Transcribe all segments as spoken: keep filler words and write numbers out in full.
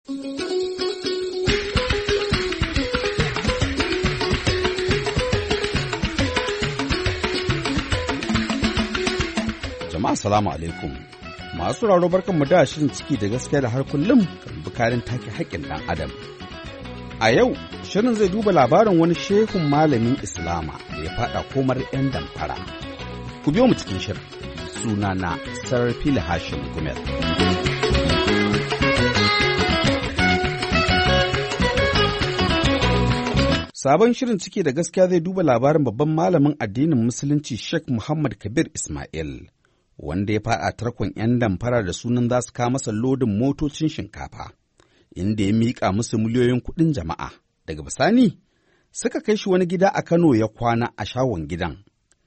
Jama'a salamu alaikum. Masu raro barkan mu da shirin ciki da gaskiya da har kullum kan bukarin take haƙƙin ɗan adam. A yau shirin zai duba labarin wani shehun malamin Islama da ya faɗa komar 'yan damfara. Ku biyo mu cikin shirin. Sunana Sarfil Hashim Gumel. Sabon shirin ciki da gaskiya zai duba labarin babban malamin addinin Musulunci Sheikh Muhammad Kabir Ismail, wanda ya faɗa tarkon 'yan damfara da sunan za su kawo masa lodin motocin shinkafa, inda ya miƙa musu miliyoyin kuɗin jama'a. Daga bisani, suka kai shi wani gida a Kano ya kwana a shagon gidan.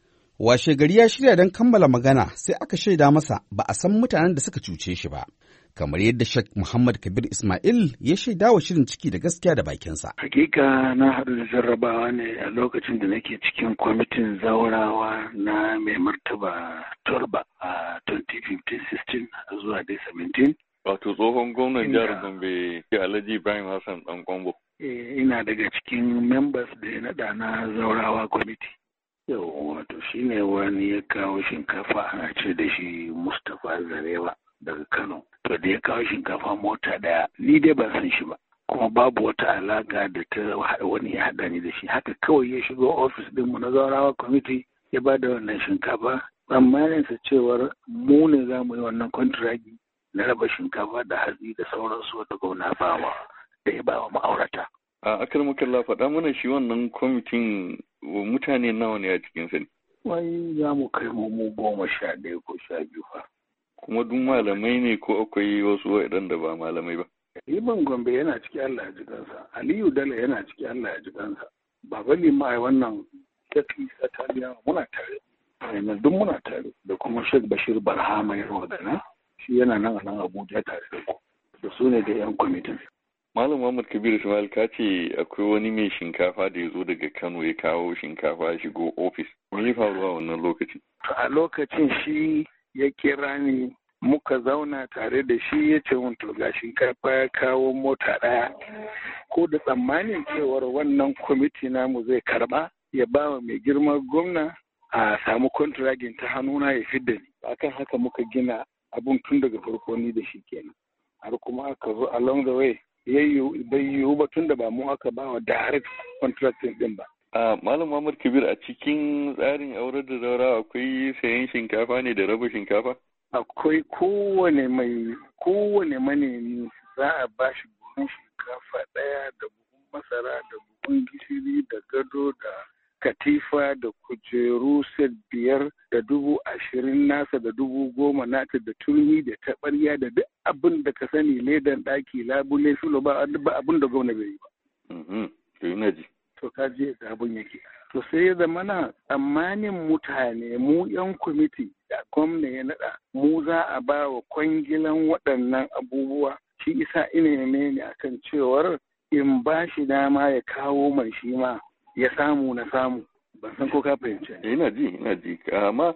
Washe gari ya shirya don kammala magana sai aka shaida masa ba a san mutanen da suka cuce shi ba. Kamar yadda Sheikh Muhammad Kabir Ismail ya shaida wa shirin ciki da gaskiya da bakinsa. Hakika na haɗu da jarrabawa ne a lokacin da nake cikin kwamitin zaurawa na mai martaba Turba a twenty fifteen sixteen zuwa dai seventeen. Wato tsohon gwamnan jihar Gombe Alhaji Ibrahim Hassan Dan Kwambo. Ina daga cikin members da ya naɗa na zaurawa kwamiti. Yau wato shi ne wani ya kawo shinkafa ana ce da shi Mustapha Zarewa daga Kano. To da ya kawo shinkafa mota daya ni dai ban san shi ba. Kuma babu wata alaka da ta wani ya haɗa ni da shi. Haka kawai ya shigo ofis ɗinmu na zaurawa kwamiti ya ba da wannan shinkafa. Tsammanin sa cewar mu ne za mu yi wannan kontragi na raba shinkafa da hatsi da sauransu wata gwamna bawa da ya bawa ma'aurata. A akar makalla faɗa mana shi wannan kwamitin mutane nawa ne a cikin sa ne? Wai za mu kai mu mu goma sha ɗaya ko sha biyu fa. Kuma duk malamai ne ko akwai wasu waɗanda ba malamai ba? Liman Gombe yana ciki Allah ya ji kansa. Aliyu Dala yana ciki Allah ya ji kansa. Baba Lima ai wannan tafi sataliya muna tare. Yana duk muna tare da kuma Sheikh Bashir Barhama ya wadana. Shi yana nan a nan Abuja tare da ku. Da su ne da 'yan kwamitin. Malam Muhammad Kabir Ismail ka ce akwai wani mai shinkafa da ya zo daga Kano ya kawo shinkafa ya shigo ofis. Me ya faru a wannan lokaci? A lokacin shi ya kira ni muka zauna tare da shi ya ce mun to ga shinkafa ya kawo mota ɗaya. Ko da tsammanin cewar wannan kwamiti namu zai karba ya ba wa mai girma gwamna a samu kontragin ta hannuna ya fidda ni. Akan haka muka gina abun tun daga farko ni da shi kenan. Har kuma aka zo along the way yayyu bai yiwu ba tun da ba mu aka ba wa direct contracting din ba. A Malam Muhammad Kabir a cikin tsarin aurar da zaura akwai sayan shinkafa ne da raba shinkafa? Akwai kowane mai kowane manemi za a ba shi buhun shinkafa ɗaya da buhun masara da buhun gishiri da gado da katifa da kujeru set biyar da dubu ashirin nasa da dubu goma nata da turmi da taɓarya da duk abin da ka sani ledan ɗaki labule filo ba abin da gwamna bai yi ba. To ina ji. To ka je da abin yake. To sai ya zama na tsammanin mutane mu yan kwamiti da gwamna ya naɗa mu za a ba wa kwangilan waɗannan abubuwa shi isa ina ne akan cewar in ba shi dama ya kawo mai shi ma ya samu na samu ban san ko ka fahimci. Ina ji ina ji amma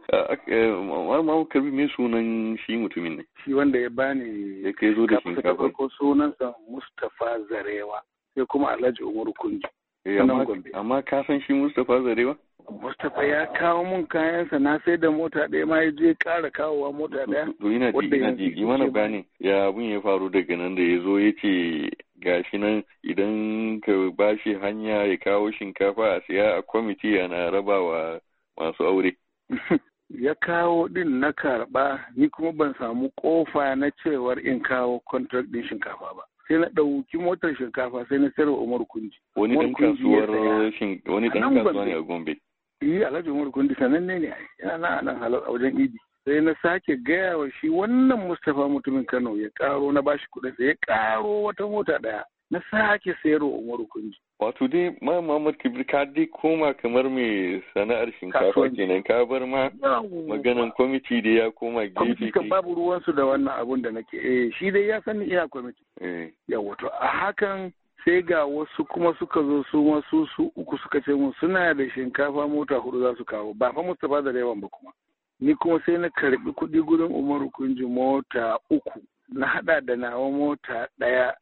ma karbi me sunan shi mutumin ne. Shi wanda ya bani ya kai zo da shinkafa. Ko sunansa Mustapha Zarewa sai kuma Alhaji Umaru Kunji. Amma ka san shi Mustapha Zarewa? Mustapha ya kawo mun kayansa na sai da mota ɗaya ma ya je ƙara kawowa mota ɗaya. To ina ji ina ji yi mana bayani ya abun ya faru daga nan da ya zo ya ce gashi nan idan ka bashi hanya ya kawo shinkafa a siya a kwamiti yana rabawa masu aure. Ya kawo din na karɓa ni kuma ban samu ƙofa na cewar in kawo contract din shinkafa ba. Sai na ɗauki motar shinkafa sai na sayarwa Umar Kunji. Wani ɗan kasuwar wani ɗan kasuwa ne a Gombe. Yi Alhaji Umar Kunji sananne ne yana nan a nan halar a wajen Idi. Sai na sake gaya wa shi wannan Mustapha mutumin Kano ya ƙaro na bashi kuɗin sai ya ƙaro wata mota ɗaya. Na sake sayarwa Umar Kunji. Wato dai ma Muhammad Kabir ka dai koma kamar mai sana'ar shinkafa kenan ka bar ma maganan kwamiti da ya koma gefe. Kwamiti kan babu ruwansu da wannan abun da nake eh shi dai ya sani ina kwamiti. Eh. Yawa to a hakan sai ga wasu kuma suka zo su ma su su uku suka ce mun suna da shinkafa mota hudu za su kawo ba fa Mustapha da yawan ba kuma. Ni kuma sai na karbi kuɗi gurin Umaru Kunji mota uku na hada da nawa mota ɗaya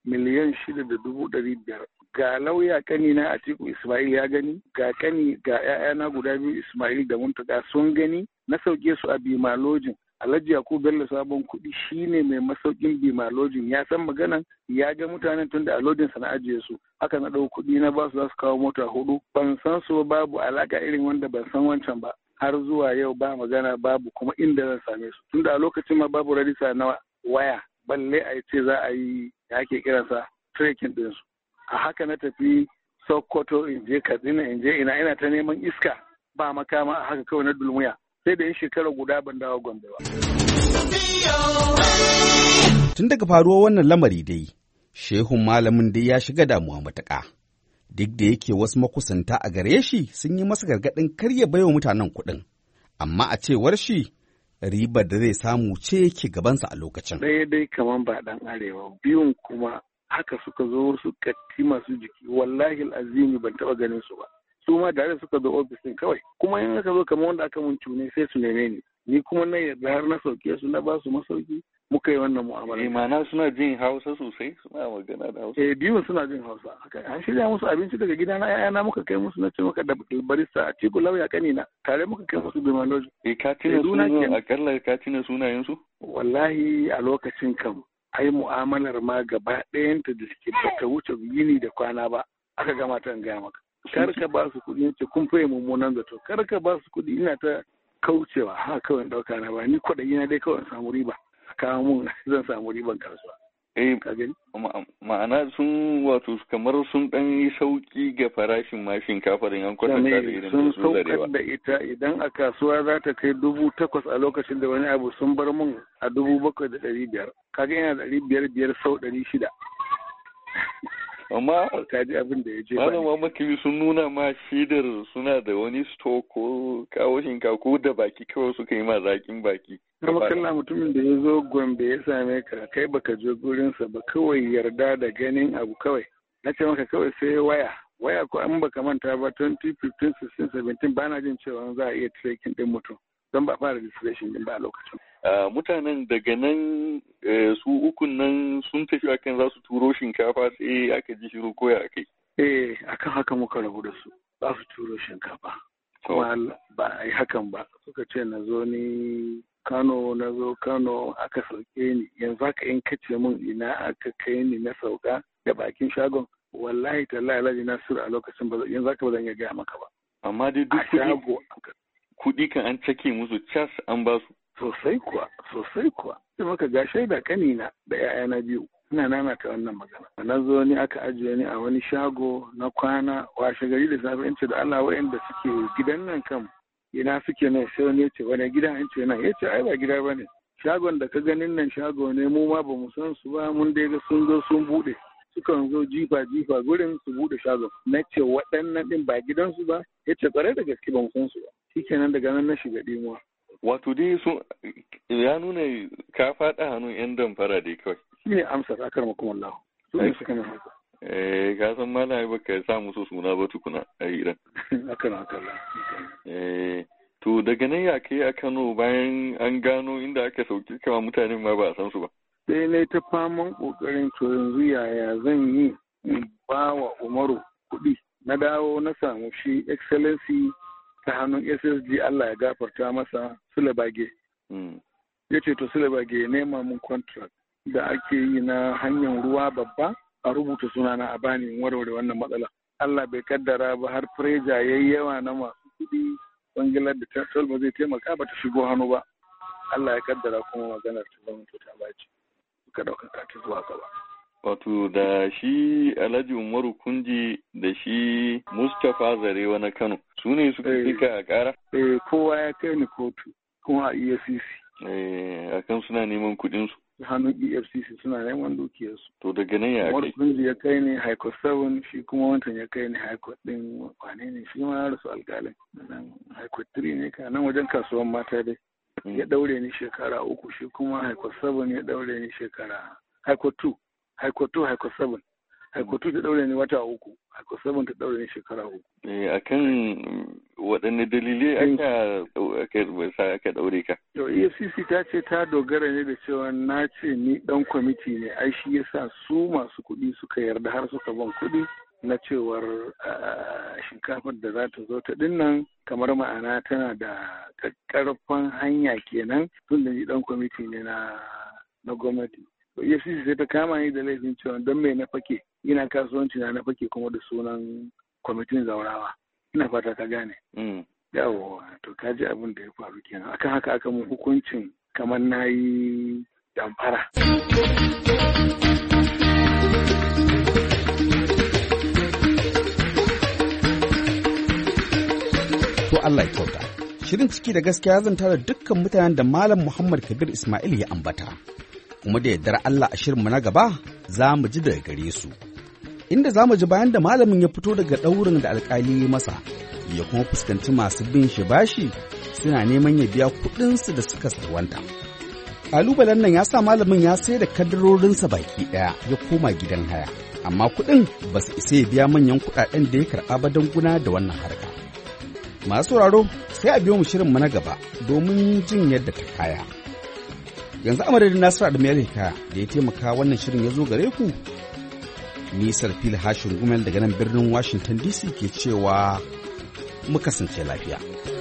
miliyan shida da dubu ɗari biyar. Ga lauya kanina Atiku Ismail ya gani, ga kani ga 'ya'yana guda biyu Ismail da Muntaka sun gani, na sauke su a Bimalojin. Alhaji Yakubu Bello Sabon Kuɗi shine mai masaukin Bimalojin, ya san maganan, ya ga mutanen tun da a lodin sa na ajiye su. Haka na ɗau kuɗi na ba su za su kawo mota hudu. Ban san su babu alaka irin wanda ban san wancan ba. Har zuwa yau ba magana babu kuma inda zan same su. Tunda a lokacin ma babu rajista na waya, balle a ce za a yi ya ake kiransa trekking ɗinsu. A haka na tafi Sokoto in je Katsina in je ina ina ta neman iska ba makama a haka kawai na dulmuya. Sai da yin shekara guda ban dawo Gombe ba. Tun daga faruwar wannan lamari dai, shehun malamin dai ya shiga damuwa matuƙa. Duk da yake wasu makusanta a gare shi sun yi masa gargaɗin kar ya baiwa mutanen kuɗin, amma a cewar shi ribar da zai samu ce yake gabansa a lokacin. Ɗaya dai kamar ba ɗan arewa, biyun kuma haka suka zo su katti masu jiki, wallahi azimi ban taɓa ganin su ba. Su ma da suka zo ofis ɗin kawai, kuma in aka zo kamar wanda aka mun cune sai su neme ni. Ni kuma na yarda har na sauke su na ba su masauki muka yi wannan mu'amala. Eh ma'ana suna jin Hausa sosai, suna magana da Hausa. Eh biyun suna jin Hausa. An shirya musu abinci daga gidana, ƴaƴana muka kai musu, na ce maka da barista Atiku lauya kanina, tare muka kai musu Bimalojin. Eh ka tina sunan akalla ka tina sunayen su? Wallahi a lokacin kam ai mu'amalar ma gaba ɗayanta da suke bata wuce yini da kwana ba, aka gama ta gaya maka. Kar ka ba su kuɗi, ce kun faye mummunan zato, kar ka ba su kuɗi, ina ta kaucewa ha kawai ɗauka na ba, ni kwaɗayi na dai kawai samu riba, a kawo mun zan samu riban kasuwa. Eh ma'ana sun wato kamar sun ɗan yi sauƙi ga farashin ma shinkafar yan kwatanta da irin sun saukar da ita, idan a kasuwa za ta kai dubu takwas a lokacin da wani abu sun bar mun a dubu bakwai da ɗari biyar, kaga yana ɗari biyar biyar sau ɗari shida. Amma kaji abin da ya je malama makili sun nuna ma shidar suna da wani sto ko kawo shinkafa ko da baki kawai suka yi ma zaƙin baki. Kuma kalla mutumin da ya zo Gombe ya same ka kai baka je gurinsa ba, kawai yarda da ganin abu kawai. Na ce maka kawai sai waya. Waya ko an baka manta ba twenty fifteen, sixteen, seventeen ba na jin cewa za a iya tracking din mutum. Don ba fara registration din ba a lokacin. Mutanen daga nan su ukun nan sun tafi akan za su turo shinkafa sai aka ji shiru koya a kai. Eh akan haka muka rabu da su, za su turo shinkafa. Kuma ba a yi hakan ba, suka ce na zo ni Kano, na zo Kano aka sauke ni, yanzu haka in kace min ina aka kai ni na sauka da bakin shagon, wallahi tallahi Alhaji Nasiru a lokacin ba yanzu haka ba zan iya gaya maka ba. Amma dai duk kuɗi kuɗi kan an cake musu cas an ba su. Sosai kuwa, sosai kuwa. Sai maka ga shaida kanina da 'ya'yana biyu. Ina nana ta wannan magana. Na zo ni aka ajiye ni a wani shago na kwana, washe gari da safe in ce da Allah wa'anda suke gidan nan kan ina suke nan, sai wani ya ce wani gida, in ce nan, ya ce ai ba gida ba ne. Shagon da ka ganin nan shago ne, mu ma ba mu san su ba, mun dai ga sun zo sun buɗe. Sukan zo jifa jifa gurin su buɗe shagon. Na ce waɗannan ɗin ba gidansu ba, ya ce ƙwarai da gaske ba mu san su ba. Shikenan daga nan na shiga ɗimuwa. Wato dai sun ya nuna ka faɗa hannun 'yan damfara dai kawai. Shi ne amsar akar makumallahu. Su ne suka nan haka. Eh, ka san malami baka sa musu suna ba tukuna a hiran. Akar akar. Eh, to daga nan ya kai a Kano bayan an gano inda aka sauki kama mutanen ma ba a san su ba. Sai na ta faman kokarin to yanzu yaya zan yi in ba wa Umaru kuɗi. Na dawo na samu shi excellency ta hannun S S G, Allah ya gafarta masa, Sule Bage. Ya ce to Sule Bage ya nema mun contract da ake yi na hanyar ruwa babba, a rubuta sunana a bani warware wannan matsala. Allah bai kaddara ba, har preja yayi yawa na masu kuɗi, bangilar da ta ba zai taimaka ba ta shigo hannu ba. Allah ya kaddara kuma maganar ta zama ta baci. Ka ɗaukaka ta zuwa gaba. Wato da shi Alhaji Umaru Kunji da shi Mustapha Zarewa na Kano su ne suka fika a ƙara? Eh, kowa ya kai ni kotu kuma a E F C C. Eh, akan suna neman kuɗin su. Hannun E F C C suna neman dukiyarsu. To daga nan ya kai? Umaru Kunji ya kai ni High Court seven, shi kuma wancan ya kai ni High Court ɗin wane ne shi ma ya rasu alƙalin. Nan High Court three ne ka nan wajen kasuwan mata dai. Ya ɗaure ni shekara uku, shi kuma High Court seven ya ɗaure ni shekara High Court two. High Court two, High Court seven. Haikotu ta ɗaure ni wata uku, Haiko sabon ta ɗaure ni shekara uku. Eh, a kan waɗanne dalilai aka aka aka ɗaure ka? Yau E F C C ta ce ta dogara ne da cewa na ce ni ɗan kwamiti ne, ai shi yasa su masu kuɗi suka yarda har suka ban kuɗi na cewar shinkafar da za ta zo ta dinnan kamar ma'ana tana da ƙarfan hanya kenan tun da ni ɗan kwamiti ne na na gwamnati. E F C C sai ta kama ni da laifin cewa don me na fake ina kasuwanci na na fake kuma da sunan kwamitin zaurawa. Ina fata ka gane. Yawo to ka ji abin da ya faru kenan akan haka aka mun hukuncin kamar na yi damfara. To Allah ya kyauta. Shirin ciki da gaskiya zan tara dukkan mutanen da Malam Muhammad Kabir Ismail ya ambata. Kuma da yardar Allah a shirinmu na gaba za mu ji daga gare su. Inda za mu ji bayan da malamin ya fito daga ɗaurin da alƙali ya masa, ya kuma fuskanci masu bin shi bashi suna neman ya biya kuɗinsu da suka sarwanta. Ƙalubalen nan ya sa malamin ya sai da kadarorinsa baki ɗaya ya koma gidan haya, amma kuɗin ba su isa ya biya manyan kuɗaɗen da ya karɓa ba don guna da wannan harka. Masu sauraro sai a biyo mu shirinmu na gaba domin jin yadda ta kaya. Yanzu a madadin Nasiru Adamu Hikaya da ya taimaka wannan shirin ya zo gare ku, ni Sarfil Hashin Gumel daga nan birnin Washington D C ke cewa mu kasance lafiya.